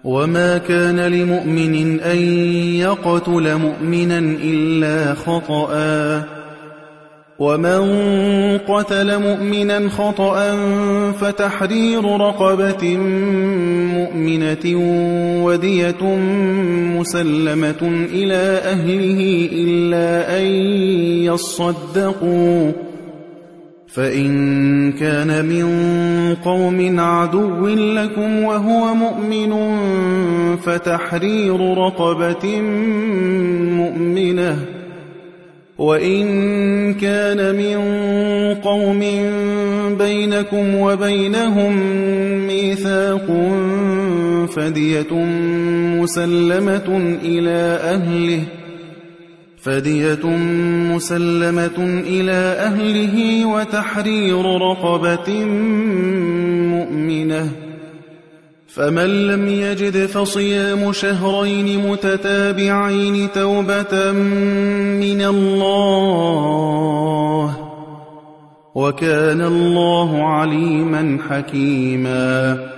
وما كان لمؤمن أن يقتل مؤمنا إلا خطأ ومن قتل مؤمنا خطأ فتحرير رقبة مؤمنة ودية مسلمة إلى أهله إلا أن يصدقوا فإن كان من قوم عدو لكم وهو مؤمن فتحرير رقبة مؤمنة وإن كان من قوم بينكم وبينهم ميثاق فدية مسلمة إلى أهله وتحرير رقبة مؤمنة فمن لم يجد فصيام شهرين متتابعين توبة من الله وكان الله عليما حكيما